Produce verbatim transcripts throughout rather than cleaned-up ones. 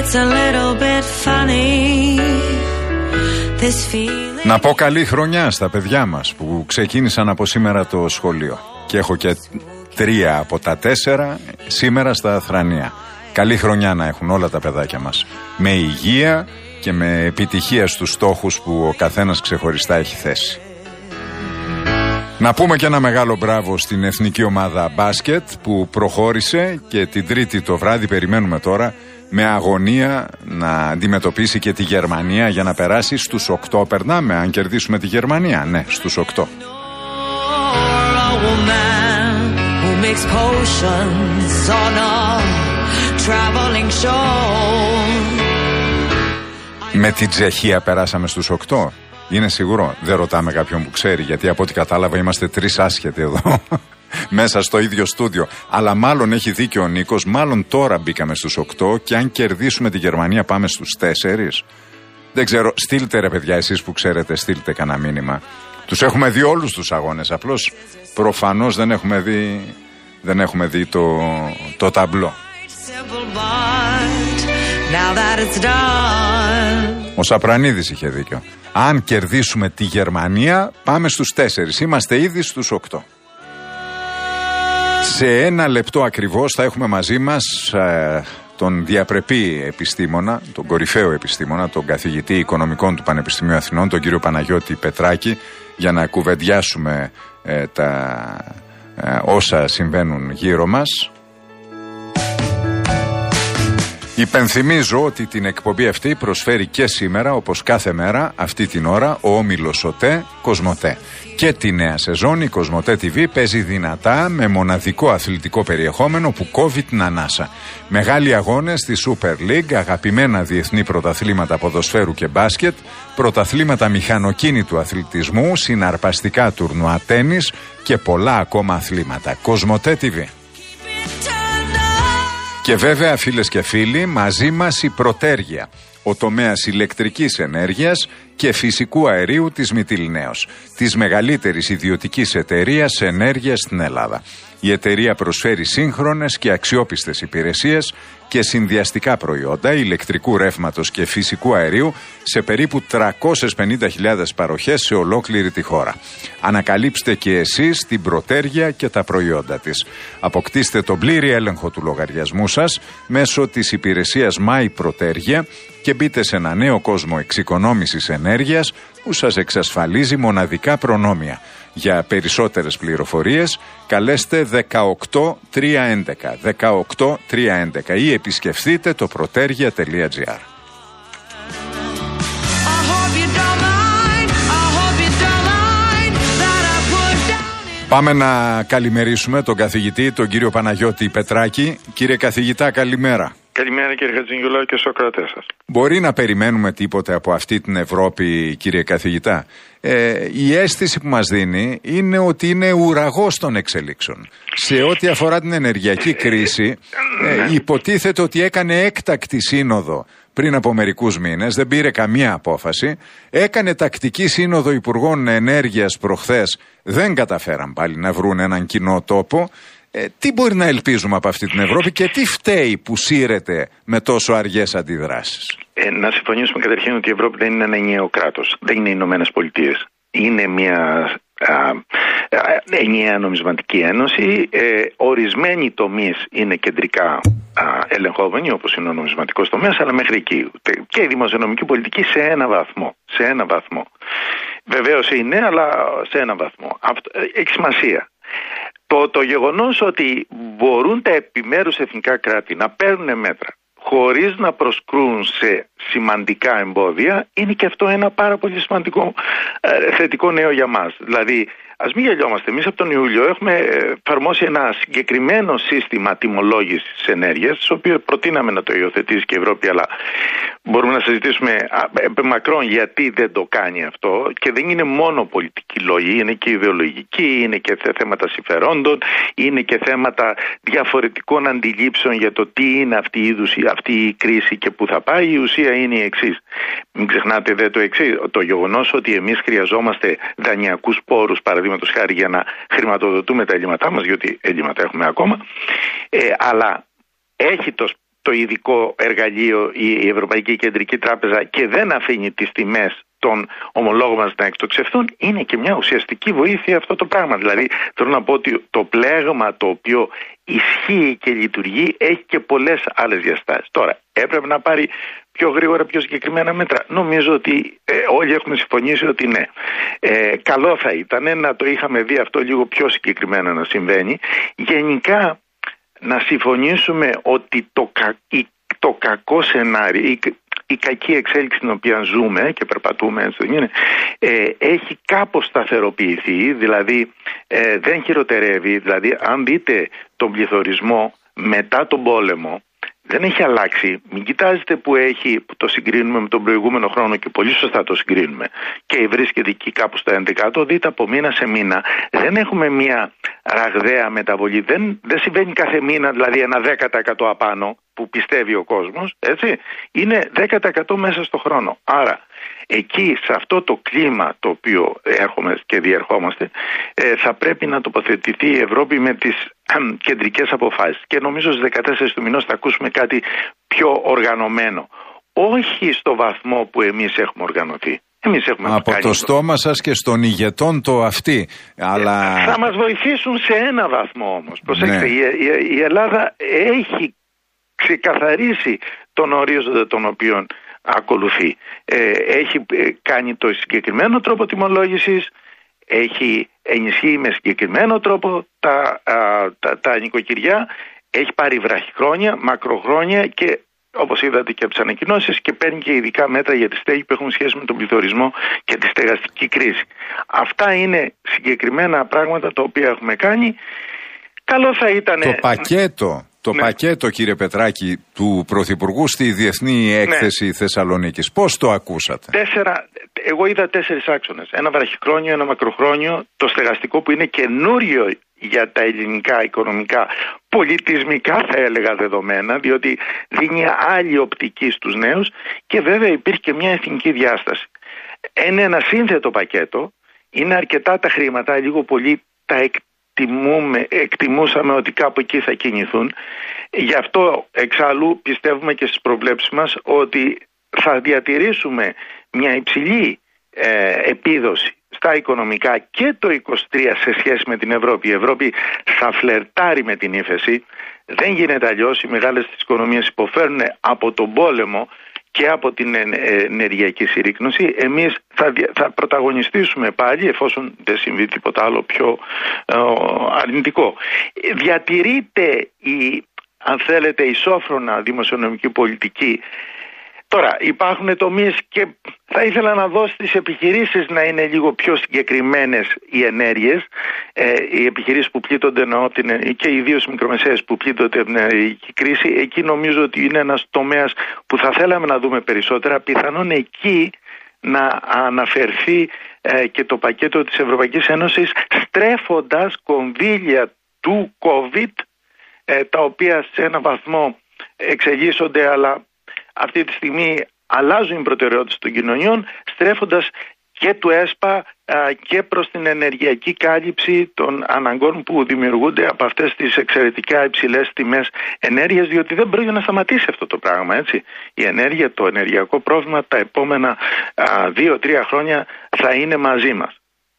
It's a little bit funny, this feeling. Να πω καλή χρονιά στα παιδιά μας που ξεκίνησαν από σήμερα το σχολείο. Και έχω και τρία από τα τέσσερα σήμερα στα Θρανία. Καλή χρονιά να έχουν όλα τα παιδάκια μας. Με υγεία και με επιτυχία στους στόχους που ο καθένας ξεχωριστά έχει θέσει. Να πούμε και ένα μεγάλο μπράβο στην εθνική ομάδα μπάσκετ που προχώρησε και την Τρίτη το βράδυ περιμένουμε τώρα με αγωνία να αντιμετωπίσει και τη Γερμανία για να περάσει στους οκτώ. Περνάμε αν κερδίσουμε τη Γερμανία, ναι, στους οκτώ. Με την Τσεχία περάσαμε στους οκτώ. Είναι σίγουρο, δεν ρωτάμε κάποιον που ξέρει, γιατί από ό,τι κατάλαβα είμαστε τρεις άσχετοι εδώ μέσα στο ίδιο στούντιο. Αλλά μάλλον έχει δίκιο ο Νίκος, μάλλον τώρα μπήκαμε στους οκτώ και αν κερδίσουμε τη Γερμανία πάμε στους τέσσερις. Δεν ξέρω, στείλτε ρε παιδιά εσείς που ξέρετε, στείλτε κανένα μήνυμα. Τους έχουμε δει όλους τους αγώνες, απλώς προφανώς δεν έχουμε δει, δεν έχουμε δει το, το ταμπλό. Ο Σαπρανίδης είχε δίκιο. Αν κερδίσουμε τη Γερμανία πάμε στους τέσσερις. Είμαστε ήδη στους οκτώ. Σε ένα λεπτό ακριβώς θα έχουμε μαζί μας ε, τον διαπρεπή επιστήμονα, τον κορυφαίο επιστήμονα, τον καθηγητή οικονομικών του Πανεπιστημίου Αθηνών, τον κύριο Παναγιώτη Πετράκη, για να κουβεντιάσουμε ε, τα ε, όσα συμβαίνουν γύρω μας. Υπενθυμίζω ότι την εκπομπή αυτή προσφέρει και σήμερα, όπως κάθε μέρα, αυτή την ώρα, ο όμιλος ΟΤΕ Κοσμοτέ. Και τη νέα σεζόν η Κοσμοτέ τι βι παίζει δυνατά με μοναδικό αθλητικό περιεχόμενο που κόβει την ανάσα. Μεγάλοι αγώνες στη Super League, αγαπημένα διεθνή πρωταθλήματα ποδοσφαίρου και μπάσκετ, πρωταθλήματα μηχανοκίνητου αθλητισμού, συναρπαστικά τουρνουά τένις και πολλά ακόμα αθλήματα. Κοσμοτέ τι βι. Και βέβαια φίλες και φίλοι, μαζί μας η Πρωτέργεια, ο τομέας ηλεκτρικής ενέργειας και φυσικού αερίου της Μυτιληναίος, της μεγαλύτερης ιδιωτικής εταιρείας ενέργειας στην Ελλάδα. Η εταιρεία προσφέρει σύγχρονες και αξιόπιστες υπηρεσίες και συνδυαστικά προϊόντα ηλεκτρικού ρεύματος και φυσικού αερίου σε περίπου τριακόσιες πενήντα χιλιάδες παροχές σε ολόκληρη τη χώρα. Ανακαλύψτε και εσείς την Πρωτέργεια και τα προϊόντα της. Αποκτήστε τον πλήρη έλεγχο του λογαριασμού σας μέσω της υπηρεσίας My Πρωτέργεια και μπείτε σε ένα νέο κόσμο εξοικονόμησης ενέργειας που σας εξασφαλίζει μοναδικά προνόμια. Για περισσότερες πληροφορίες καλέστε δεκαοκτώ τριακόσια έντεκα δεκαοκτώ τριακόσια έντεκα ή επισκεφθείτε το protergia τελεία gr. Πάμε να καλημερίσουμε τον καθηγητή, τον κύριο Παναγιώτη Πετράκη. Κύριε καθηγητά, καλημέρα. Καλημέρα κύριε Χατζηγιουλάκη και στους ακροατές σας. Μπορεί να περιμένουμε τίποτε από αυτή την Ευρώπη, κύριε καθηγητά? Ε, η αίσθηση που μας δίνει είναι ότι είναι ουραγός των εξελίξεων. Σε ό,τι αφορά την ενεργειακή κρίση, ε, υποτίθεται ότι έκανε έκτακτη σύνοδο πριν από μερικούς μήνες, δεν πήρε καμία απόφαση, έκανε τακτική σύνοδο Υπουργών Ενέργειας προχθές, δεν καταφέραν πάλι να βρουν έναν κοινό τόπο. Ε, τι μπορεί να ελπίζουμε από αυτή την Ευρώπη και τι φταίει που σύρεται με τόσο αργές αντιδράσεις? Ε, να συμφωνήσουμε καταρχήν ότι η Ευρώπη δεν είναι ένα ενιαίο κράτος. Δεν είναι οι Ηνωμένες Πολιτείες. Είναι μια α, α, ενιαία νομισματική ένωση. Ε, ορισμένοι τομείς είναι κεντρικά α, ελεγχόμενοι, όπως είναι ο νομισματικός τομέας, αλλά μέχρι εκεί. Και η δημοσιονομική πολιτική σε ένα βαθμό. Σε ένα βαθμό. Βεβαίως είναι, αλλά σε ένα βαθμό. Αυτό, έχει σημασία. Το, το γεγονός ότι μπορούν τα επιμέρους εθνικά κράτη να παίρνουν μέτρα χωρίς να προσκρούν σε σημαντικά εμπόδια είναι και αυτό ένα πάρα πολύ σημαντικό ε, θετικό νέο για μας. Δηλαδή, ας μην γελιόμαστε. Εμείς από τον Ιούλιο έχουμε εφαρμόσει ένα συγκεκριμένο σύστημα τιμολόγησης της ενέργειας, το οποίο προτείναμε να το υιοθετήσει και η Ευρώπη, αλλά μπορούμε να συζητήσουμε επί μακρόν γιατί δεν το κάνει αυτό. Και δεν είναι μόνο πολιτική λόγη, είναι και ιδεολογική, είναι και θέματα συμφερόντων, είναι και θέματα διαφορετικών αντιλήψεων για το τι είναι αυτή η, είδους, αυτή η κρίση και πού θα πάει. Η ουσία είναι η εξής. Μην ξεχνάτε δε το εξής. Το γεγονός ότι εμείς χρειαζόμαστε δανειακούς πόρους, παραδείγματος χάρη, για να χρηματοδοτούμε τα έλλειμματά μας, γιατί έλλειμματα έχουμε ακόμα, ε, αλλά έχει το το ειδικό εργαλείο η Ευρωπαϊκή Κεντρική Τράπεζα και δεν αφήνει τις τιμές των ομολόγων μας να εκτοξευθούν, είναι και μια ουσιαστική βοήθεια αυτό το πράγμα. Δηλαδή θέλω να πω ότι το πλέγμα το οποίο ισχύει και λειτουργεί έχει και πολλές άλλες διαστάσεις. Τώρα έπρεπε να πάρει πιο γρήγορα, πιο συγκεκριμένα μέτρα. Νομίζω ότι ε, όλοι έχουμε συμφωνήσει ότι ναι. Ε, καλό θα ήταν να το είχαμε δει αυτό λίγο πιο συγκεκριμένα να συμβαίνει. Γενικά να συμφωνήσουμε ότι το, κα, η, το κακό σενάριο, η, η κακή εξέλιξη στην οποία ζούμε και περπατούμε, έτσι δεν είναι, ε, έχει κάπως σταθεροποιηθεί, δηλαδή ε, δεν χειροτερεύει. Δηλαδή αν δείτε τον πληθωρισμό μετά τον πόλεμο, δεν έχει αλλάξει. Μην κοιτάζετε που έχει, που το συγκρίνουμε με τον προηγούμενο χρόνο και πολύ σωστά το συγκρίνουμε και βρίσκεται εκεί κάπου στα έντεκα. Το δείτε από μήνα σε μήνα. Δεν έχουμε μια ραγδαία μεταβολή. Δεν, δεν συμβαίνει κάθε μήνα, δηλαδή ένα δέκα τοις εκατό απάνω που πιστεύει ο κόσμος. Έτσι. Είναι δέκα τοις εκατό μέσα στο χρόνο. Άρα εκεί, σε αυτό το κλίμα το οποίο έρχομαι και διερχόμαστε, ε, θα πρέπει να τοποθετηθεί η Ευρώπη με τις ε, κεντρικές αποφάσεις. Και νομίζω στις δεκατέσσερις του μηνός θα ακούσουμε κάτι πιο οργανωμένο. Όχι στο βαθμό που εμείς έχουμε οργανωθεί. Εμείς έχουμε από το στόμα σας και στον ηγετών το αυτή. Αλλά... Θα μας βοηθήσουν σε ένα βαθμό όμως. Προσέξτε, ναι. η, η, η Ελλάδα έχει ξεκαθαρίσει τον ορίζοντα τον οποίον ακολουθεί. Ε, έχει κάνει το συγκεκριμένο τρόπο τιμολόγησης, έχει ενισχύει με συγκεκριμένο τρόπο τα, α, τα, τα νοικοκυριά, έχει πάρει βραχυχρόνια, μακροχρόνια και όπως είδατε και από τις ανακοινώσεις και παίρνει και ειδικά μέτρα για τη στέγη που έχουν σχέση με τον πληθωρισμό και τη στεγαστική κρίση. Αυτά είναι συγκεκριμένα πράγματα τα οποία έχουμε κάνει. Καλό θα ήταν... Το πακέτο... Το ναι. πακέτο, κύριε Πετράκη, του Πρωθυπουργού στη Διεθνή Έκθεση ναι. Θεσσαλονίκης. Πώς το ακούσατε? Τέσσερα, εγώ είδα τέσσερις άξονες. Ένα βραχυχρόνιο, ένα μακροχρόνιο, το στεγαστικό που είναι καινούριο για τα ελληνικά οικονομικά, πολιτισμικά θα έλεγα δεδομένα, διότι δίνει άλλη οπτική στους νέους και βέβαια υπήρχε και μια εθνική διάσταση. Είναι ένα σύνθετο πακέτο, είναι αρκετά τα χρήματα, λίγο πολύ τα εκτιμούμε. Εκτιμούμε, εκτιμούσαμε ότι κάπου εκεί θα κινηθούν. Γι' αυτό εξάλλου πιστεύουμε και στις προβλέψεις μας ότι θα διατηρήσουμε μια υψηλή ε, επίδοση στα οικονομικά και το είκοσι τρία σε σχέση με την Ευρώπη. Η Ευρώπη θα φλερτάρει με την ύφεση. Δεν γίνεται αλλιώς. Οι μεγάλες της οικονομίες υποφέρουν από τον πόλεμο και από την ενεργειακή συρρίκνωση. Εμείς θα, θα πρωταγωνιστήσουμε πάλι, εφόσον δεν συμβεί τίποτα άλλο πιο ε, αρνητικό. Διατηρείται η, αν θέλετε, ισόφρονα δημοσιονομική πολιτική. Τώρα υπάρχουν τομείς και θα ήθελα να δω στις επιχειρήσεις να είναι λίγο πιο συγκεκριμένες οι ενέργειες. Ε, οι επιχειρήσεις που πλήττονται και ιδίως οι μικρομεσαίες που πλήττονται από την ενεργειακή κρίση, εκεί νομίζω ότι είναι ένας τομέας που θα θέλαμε να δούμε περισσότερα. Πιθανόν εκεί να αναφερθεί ε, και το πακέτο της Ευρωπαϊκής Ένωσης, στρέφοντας κονδύλια του COVID, ε, τα οποία σε ένα βαθμό εξελίσσονται, αλλά αυτή τη στιγμή αλλάζουν οι προτεραιότητες των κοινωνιών, στρέφοντας και του ΕΣΠΑ α, και προς την ενεργειακή κάλυψη των αναγκών που δημιουργούνται από αυτές τις εξαιρετικά υψηλές τιμές ενέργειας, διότι δεν πρόκειται να σταματήσει αυτό το πράγμα, έτσι. Η ενέργεια, το ενεργειακό πρόβλημα τα επόμενα δύο-τρία χρόνια θα είναι μαζί μας.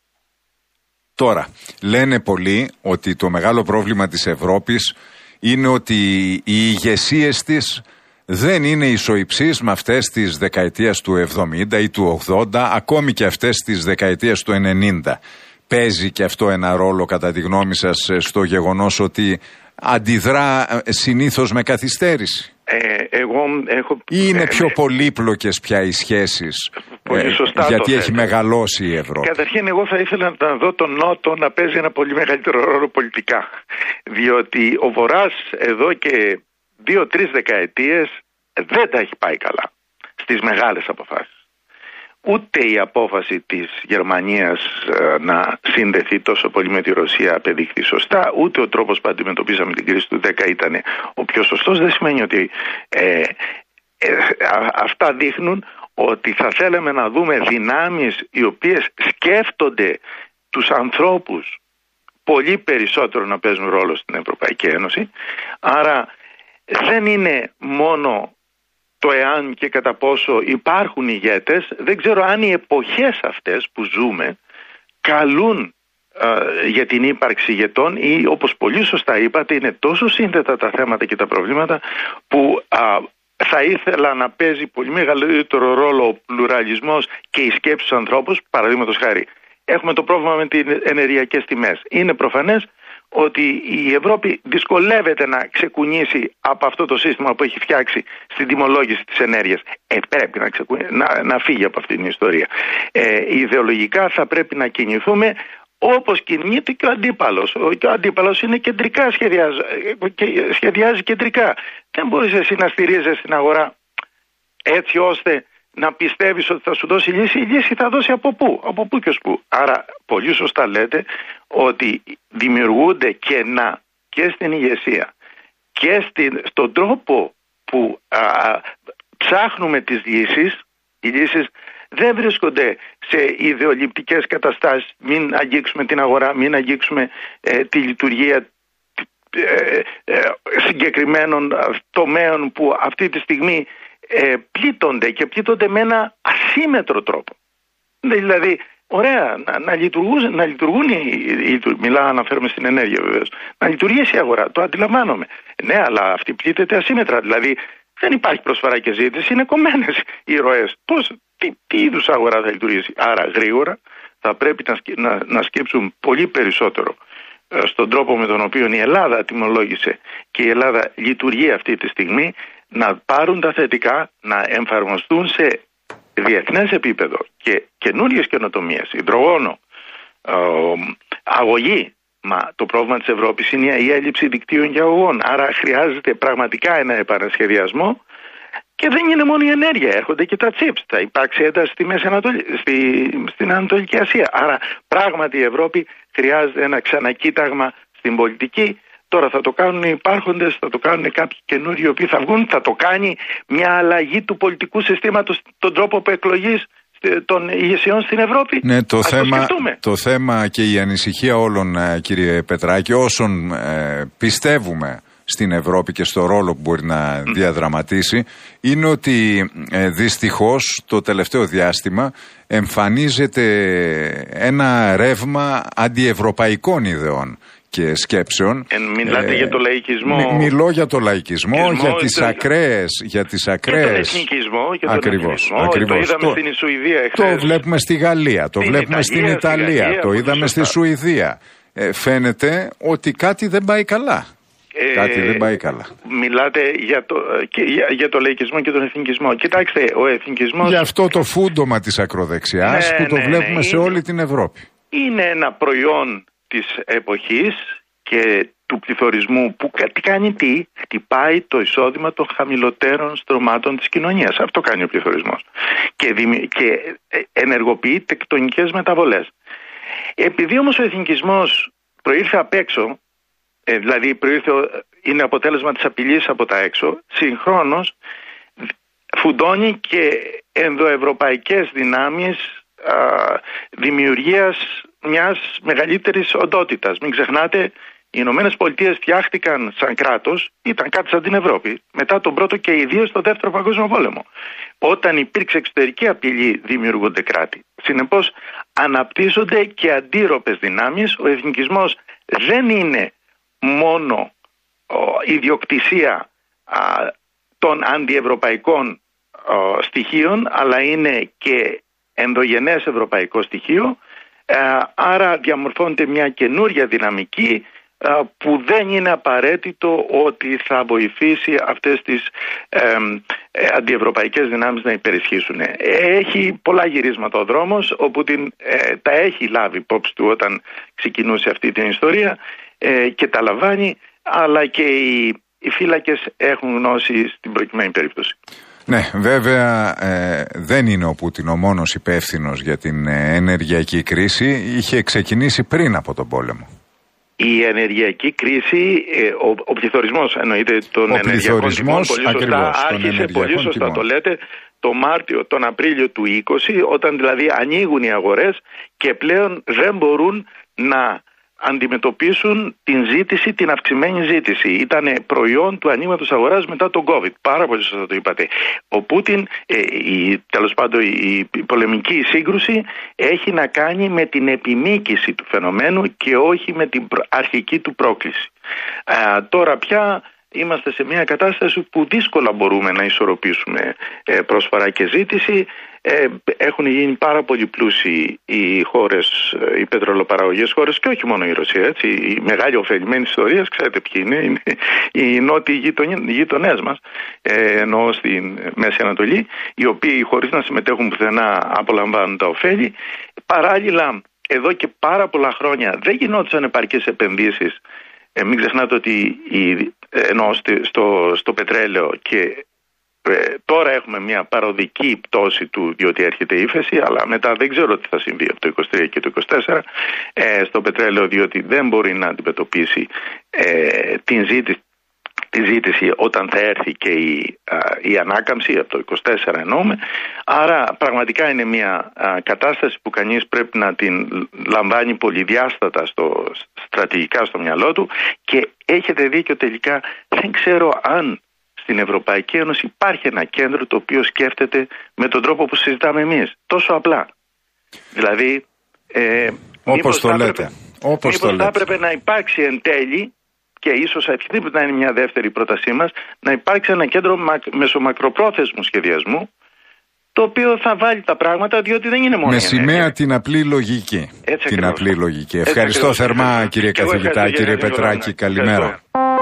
Τώρα, λένε πολλοί ότι το μεγάλο πρόβλημα της Ευρώπης είναι ότι οι ηγεσίες της δεν είναι ισοϊψείς με αυτές της δεκαετίας του εβδομήντα ή του ογδόντα, ακόμη και αυτές της δεκαετίας του ενενήντα. Παίζει και αυτό ένα ρόλο, κατά τη γνώμη σας, στο γεγονός ότι αντιδρά συνήθως με καθυστέρηση? Ε, εγώ έχω... Ή είναι πιο πολύπλοκες πια οι σχέσεις, πολύ σωστά, γιατί έχει μεγαλώσει η Ευρώπη? Καταρχήν εγώ θα ήθελα να δω τον Νότο να παίζει ένα πολύ μεγαλύτερο ρόλο πολιτικά. Διότι ο Βορράς εδώ και δύο-τρεις δεκαετίες δεν τα έχει πάει καλά στις μεγάλες αποφάσεις. Ούτε η απόφαση της Γερμανίας ε, να συνδεθεί τόσο πολύ με τη Ρωσία απεδείχθη σωστά, ούτε ο τρόπος που αντιμετωπίσαμε την κρίση του δέκα ήταν ο πιο σωστός. Δεν σημαίνει ότι ε, ε, ε, αυτά δείχνουν ότι θα θέλαμε να δούμε δυνάμεις οι οποίες σκέφτονται τους ανθρώπους πολύ περισσότερο να παίζουν ρόλο στην Ευρωπαϊκή Ένωση. Άρα δεν είναι μόνο το εάν και κατά πόσο υπάρχουν ηγέτες. Δεν ξέρω αν οι εποχές αυτές που ζούμε καλούν ε, για την ύπαρξη ηγετών, ή όπως πολύ σωστά είπατε, είναι τόσο σύνθετα τα θέματα και τα προβλήματα που α, θα ήθελα να παίζει πολύ μεγαλύτερο ρόλο ο πλουραλισμός και η σκέψη του ανθρώπου. Παραδείγματος χάρη, έχουμε το πρόβλημα με τις ενεργειακές τιμές. Είναι προφανές ότι η Ευρώπη δυσκολεύεται να ξεκουνήσει από αυτό το σύστημα που έχει φτιάξει στην τιμολόγηση της ενέργειας. Ε, πρέπει να, ξεκου... να, να φύγει από αυτή την ιστορία. Ε, ιδεολογικά θα πρέπει να κινηθούμε όπως κινείται και ο αντίπαλος. Και ο αντίπαλος είναι κεντρικά, σχεδιάζει, σχεδιάζει κεντρικά. Δεν μπορείς εσύ να στηρίζεσαι στην αγορά έτσι ώστε να πιστεύεις ότι θα σου δώσει λύση. Η λύση θα δώσει από πού, από πού και ως πού. Άρα πολύ σωστά λέτε ότι δημιουργούνται κενά και στην ηγεσία και στην, στον τρόπο που α, ψάχνουμε τις λύσεις. Οι λύσεις δεν βρίσκονται σε ιδεολειπτικές καταστάσεις. Μην αγγίξουμε την αγορά, μην αγγίξουμε ε, τη λειτουργία ε, ε, συγκεκριμένων τομέων που αυτή τη στιγμή ε, πλήττονται και πλήττονται με ένα ασύμετρο τρόπο. Δηλαδή, ωραία, να, να, λειτουργούν, να λειτουργούν οι, οι, οι μιλάω, αναφέρομαι στην ενέργεια βεβαίως, να λειτουργήσει η αγορά, το αντιλαμβάνομαι. Ναι, αλλά αυτή πλήττεται ασύμετρα, δηλαδή δεν υπάρχει προσφορά και ζήτηση, είναι κομμένες οι ροές. Πώς, τι, τι είδους αγορά θα λειτουργήσει? Άρα γρήγορα θα πρέπει να, να, να σκέψουν πολύ περισσότερο ε, στον τρόπο με τον οποίο η Ελλάδα τιμολόγησε και η Ελλάδα λειτουργεί αυτή τη στιγμή, να πάρουν τα θετικά, να εφαρμοστούν σε διεθνές επίπεδο και καινούριες καινοτομίες, υδρογόνο, ε, αγωγή. Μα το πρόβλημα της Ευρώπης είναι η έλλειψη δικτύων για αγωγών. Άρα χρειάζεται πραγματικά ένα επανασχεδιασμό και δεν είναι μόνο η ενέργεια. Έρχονται και τα chips. Θα υπάρξει ένταση στη Μέση Ανατολή, στη, στην Ανατολική Ασία. Άρα πράγματι η Ευρώπη χρειάζεται ένα ξανακοίταγμα στην πολιτική. Τώρα θα το κάνουν οι υπάρχοντες, θα το κάνουν κάποιοι καινούριοι οι οποίοι θα βγουν. Θα το κάνει μια αλλαγή του πολιτικού συστήματος, τον τρόπο εκλογής των ηγεσιών στην Ευρώπη. Ναι, το, Ας θέμα, το, το θέμα και η ανησυχία όλων, κύριε Πετράκη, όσων ε, πιστεύουμε στην Ευρώπη και στο ρόλο που μπορεί να διαδραματίσει, είναι ότι ε, δυστυχώς το τελευταίο διάστημα εμφανίζεται ένα ρεύμα αντιευρωπαϊκών ιδεών και σκέψεων. Ε, μιλάτε ε, για το λαϊκισμό. Μι, μιλώ για το λαϊκισμό, λαϊκισμό για τις ακραίες, για τις ακραίες. Και τον εθνικισμό. Και τον ακριβώς, εθνικισμό. ακριβώς. Το είδαμε το, στην Σουηδία εχθές. Το βλέπουμε στη Γαλλία, το στην βλέπουμε Ιταλία, στην Ιταλία, Γαλλία, το είδαμε στη Σουηδία. Ε, φαίνεται ότι κάτι δεν πάει καλά. Ε, κάτι δεν πάει καλά. Μιλάτε για το, και για, για το λαϊκισμό και τον εθνικισμό. Κοιτάξτε, ο εθνικισμός... Για αυτό το φούντομα της ακροδεξιάς ναι, που το ναι, βλέπουμε ναι, σε είναι, όλη την Ευρώπη. Είναι ένα προϊόν της εποχής και του πληθωρισμού που τι κάνει τι, χτυπάει το εισόδημα των χαμηλότερων στρωμάτων της κοινωνίας. Αυτό κάνει ο πληθωρισμός. Και, δημι... και ενεργοποιεί τεκτονικές μεταβολές. Επειδή όμως ο εθνικισμός προήρθε απ' έξω, ε, δηλαδή προήρθε, είναι αποτέλεσμα της απειλής από τα έξω, συγχρόνως φουντώνει και ενδοευρωπαϊκές δυνάμεις α, δημιουργίας μιας μεγαλύτερης οντότητας. Μην ξεχνάτε, οι Ηνωμένες Πολιτείες φτιάχτηκαν σαν κράτος, ήταν κάτι σαν την Ευρώπη, μετά τον πρώτο και ιδίως τον δεύτερο παγκόσμιο πόλεμο. Όταν υπήρξε εξωτερική απειλή δημιουργούνται κράτη. Συνεπώς αναπτύσσονται και αντίρροπες δυνάμεις. Ο εθνικισμός δεν είναι μόνο ο, ιδιοκτησία α, των αντιευρωπαϊκών α, στοιχείων, αλλά είναι και ενδογενές ευρωπαϊκό στοιχείο. Άρα διαμορφώνεται μια καινούρια δυναμική που δεν είναι απαραίτητο ότι θα βοηθήσει αυτές τις ε, ε, αντιευρωπαϊκές δυνάμεις να υπερισχύσουν. Έχει πολλά γυρίσματα ο δρόμος, όπου την, ε, τα έχει λάβει υπόψη του όταν ξεκινούσε αυτή την ιστορία ε, και τα λαμβάνει, αλλά και οι, οι φύλακες έχουν γνώση στην προκειμένη περίπτωση. Ναι, βέβαια ε, δεν είναι ο Πούτιν ο μόνος υπεύθυνος για την ε, ενεργειακή κρίση. Είχε ξεκινήσει πριν από τον πόλεμο. Η ενεργειακή κρίση, ε, ο, ο πληθωρισμός εννοείται των ο ενεργειακών τιμών, πολύ σωστά, άρχισε πολύ σωστά τιμών. Το λέτε, το Μάρτιο, τον Απρίλιο του είκοσι, όταν δηλαδή ανοίγουν οι αγορές και πλέον δεν μπορούν να αντιμετωπίσουν την ζήτηση, την αυξημένη ζήτηση. Ήταν προϊόν του ανοίγματος αγοράς μετά τον COVID. Πάρα πολύ σωστά το είπατε. Ο Πούτιν, ε, η, τέλος πάντων η, η πολεμική σύγκρουση έχει να κάνει με την επιμήκυση του φαινομένου και όχι με την αρχική του πρόκληση. Ε, τώρα πια είμαστε σε μια κατάσταση που δύσκολα μπορούμε να ισορροπήσουμε ε, προσφορά και ζήτηση. Ε, έχουν γίνει πάρα πολύ πλούσιοι οι χώρες, οι πετρελοπαραγωγές χώρες και όχι μόνο η Ρωσία. Έτσι. Οι μεγάλοι ωφελημένοι ιστορίες, ξέρετε ποιοι είναι, είναι οι νότιοι γείτονές μας, ε, εννοώ στην Μέση Ανατολή, οι οποίοι χωρίς να συμμετέχουν πουθενά απολαμβάνουν τα ωφέλη. Παράλληλα, εδώ και πάρα πολλά χρόνια δεν γινόντουσαν επαρκείς επενδύσεις. Ε, μην ξεχνάτε ότι η, εννοώ στο, στο πετρέλαιο και Ε, τώρα έχουμε μια παροδική πτώση του, διότι έρχεται ύφεση, αλλά μετά δεν ξέρω τι θα συμβεί από το είκοσι τρία και το είκοσι τέσσερα ε, στο πετρέλαιο, διότι δεν μπορεί να αντιμετωπίσει ε, την ζήτηση, τη ζήτηση όταν θα έρθει και η, α, η ανάκαμψη από το είκοσι τέσσερα εννοούμε. Άρα πραγματικά είναι μια α, κατάσταση που κανείς πρέπει να την λαμβάνει πολυδιάστατα στο, στρατηγικά στο μυαλό του, και έχετε δίκιο, τελικά δεν ξέρω αν στην Ευρωπαϊκή Ένωση υπάρχει ένα κέντρο το οποίο σκέφτεται με τον τρόπο που συζητάμε εμείς. Τόσο απλά. Δηλαδή, ε, όπως το λέτε. Έπρεπε, όπως το θα έπρεπε να υπάρξει εν τέλει, και ίσως αυτή να είναι μια δεύτερη πρότασή μας, να υπάρξει ένα κέντρο μεσομακροπρόθεσμου σχεδιασμού, το οποίο θα βάλει τα πράγματα, διότι δεν είναι μόνο. Με σημαία την απλή λογική. Έτσι την ακριβώς. απλή λογική. Έτσι ευχαριστώ ακριβώς. θερμά, Ευχαριστώ. κύριε καθηγητά, κύριε Πετράκη. Καλημέρα.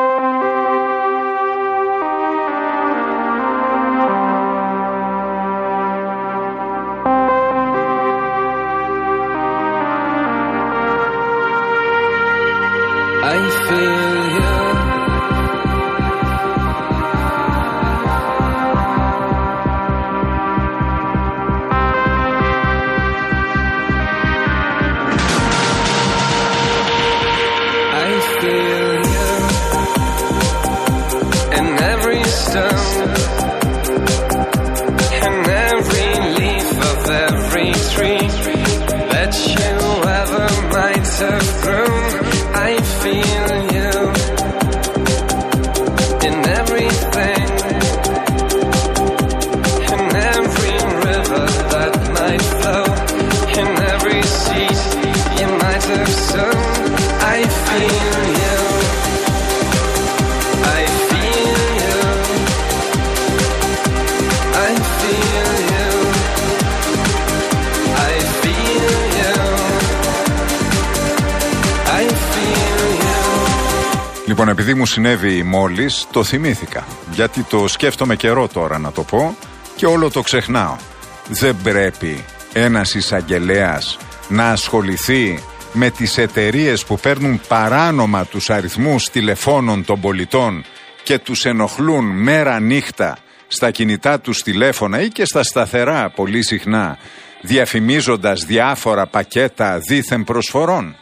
Λοιπόν, επειδή μου συνέβη μόλις, το θυμήθηκα. Γιατί το σκέφτομαι καιρό τώρα να το πω και όλο το ξεχνάω. Δεν πρέπει ένας εισαγγελέας να ασχοληθεί με τις εταιρείες που παίρνουν παράνομα τους αριθμούς τηλεφώνων των πολιτών και τους ενοχλούν μέρα νύχτα στα κινητά τους τηλέφωνα ή και στα σταθερά πολύ συχνά, διαφημίζοντας διάφορα πακέτα δήθεν προσφορών.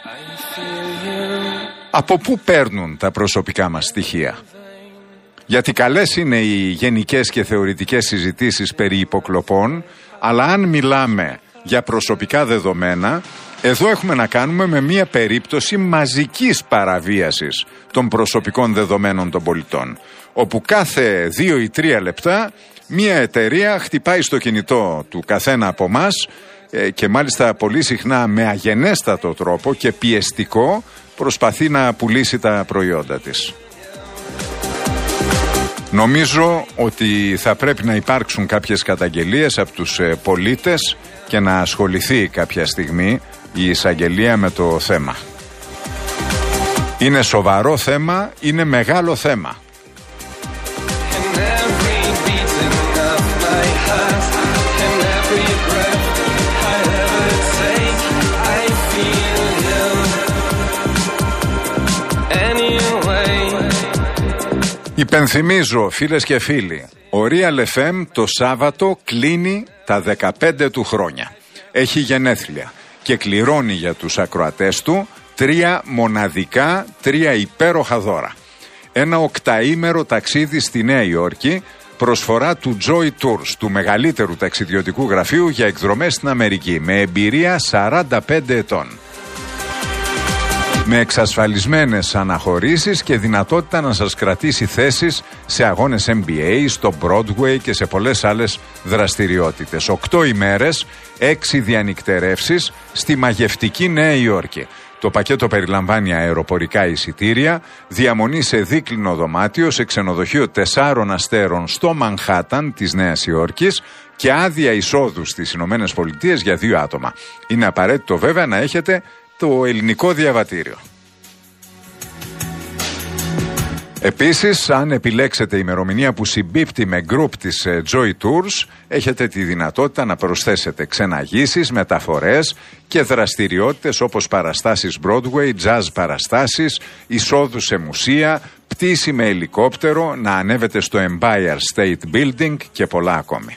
Από πού παίρνουν τα προσωπικά μας στοιχεία? Γιατί καλές είναι οι γενικές και θεωρητικές συζητήσεις περί υποκλοπών, αλλά αν μιλάμε για προσωπικά δεδομένα, εδώ έχουμε να κάνουμε με μια περίπτωση μαζικής παραβίασης των προσωπικών δεδομένων των πολιτών, όπου κάθε δύο ή τρία λεπτά μια εταιρεία χτυπάει στο κινητό του καθένα από εμάς και μάλιστα πολύ συχνά με αγενέστατο τρόπο και πιεστικό προσπαθεί να πουλήσει τα προϊόντα της. Νομίζω ότι θα πρέπει να υπάρξουν κάποιες καταγγελίες από τους πολίτες και να ασχοληθεί κάποια στιγμή η εισαγγελία με το θέμα. Είναι σοβαρό θέμα, είναι μεγάλο θέμα. Υπενθυμίζω, φίλες και φίλοι, ο Real εφ εμ το Σάββατο κλείνει τα δεκαπέντε του χρόνια. Έχει γενέθλια και κληρώνει για τους ακροατές του τρία μοναδικά, τρία υπέροχα δώρα. Ένα οκταήμερο ταξίδι στη Νέα Υόρκη, προσφορά του Joy Tours, του μεγαλύτερου ταξιδιωτικού γραφείου για εκδρομές στην Αμερική, με εμπειρία σαράντα πέντε ετών. με εξασφαλισμένες αναχωρήσεις και δυνατότητα να σας κρατήσει θέσεις σε αγώνες N B A, στο Broadway και σε πολλές άλλες δραστηριότητες. Οκτώ ημέρες, έξι διανυκτερεύσεις στη μαγευτική Νέα Υόρκη. Το πακέτο περιλαμβάνει αεροπορικά εισιτήρια, διαμονή σε δίκλινο δωμάτιο σε ξενοδοχείο τεσσάρων αστέρων στο Μανχάταν της Νέας Υόρκης και άδεια εισόδου στις Ηνωμένες Πολιτείες για δύο άτομα. Είναι απαραίτητο βέβαια να έχετε το ελληνικό διαβατήριο. Επίσης, αν επιλέξετε ημερομηνία που συμπίπτει με γκρουπ της Joy Tours, έχετε τη δυνατότητα να προσθέσετε ξεναγήσεις, μεταφορές και δραστηριότητες όπως παραστάσεις Broadway, jazz παραστάσεις, εισόδου σε μουσεία, πτήση με ελικόπτερο, να ανέβετε στο Empire State Building και πολλά ακόμη.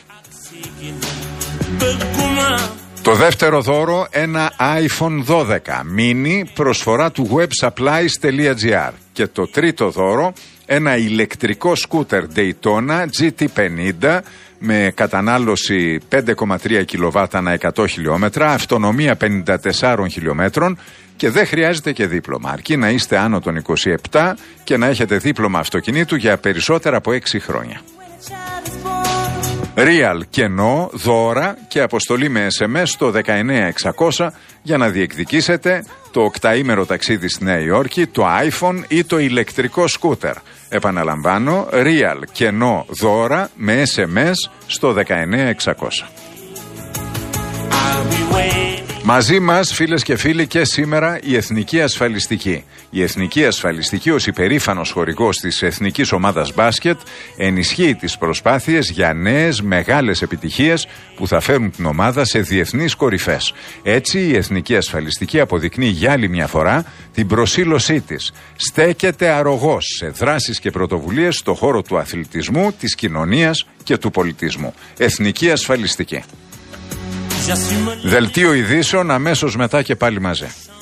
Το δεύτερο δώρο, ένα άιφον δώδεκα mini, προσφορά του websupplies.gr. Και το τρίτο δώρο, ένα ηλεκτρικό σκούτερ Daytona τζι τι πενήντα με κατανάλωση πέντε κόμμα τρία κιλοβάτ ανά εκατό χιλιόμετρα, αυτονομία πενήντα τεσσάρων χιλιόμετρων και δεν χρειάζεται και δίπλωμα. Αρκεί να είστε άνω των είκοσι επτά και να έχετε δίπλωμα αυτοκινήτου για περισσότερα από έξι χρόνια. Real κενό, δώρα και αποστολή με ες εμ ες στο δεκαεννέα εξακόσια για να διεκδικήσετε το οκταήμερο ταξίδι στη Νέα Υόρκη, το iPhone ή το ηλεκτρικό σκούτερ. Επαναλαμβάνω, Real κενό, δώρα με ες εμ ες στο δεκαεννέα εξακόσια. Μαζί μας, φίλες και φίλοι, και σήμερα η Εθνική Ασφαλιστική. Η Εθνική Ασφαλιστική, ως υπερήφανος χορηγός της Εθνικής Ομάδας Μπάσκετ, ενισχύει τις προσπάθειες για νέες μεγάλες επιτυχίες που θα φέρουν την ομάδα σε διεθνείς κορυφές. Έτσι, η Εθνική Ασφαλιστική αποδεικνύει για άλλη μια φορά την προσήλωσή της. Στέκεται αρρωγός σε δράσεις και πρωτοβουλίες στο χώρο του αθλητισμού, της κοινωνίας και του πολιτισμού. Εθνική Ασφαλιστική. Δελτίο ειδήσεων αμέσως μετά και πάλι μαζί.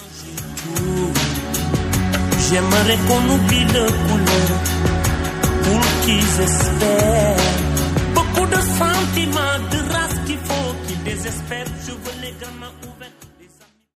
J'aimerais qu'on oublie de couleur pour qu'ils espèrent. Beaucoup de sentiments, de race qu'il faut qu'ils désespèrent. Je veux les gamins.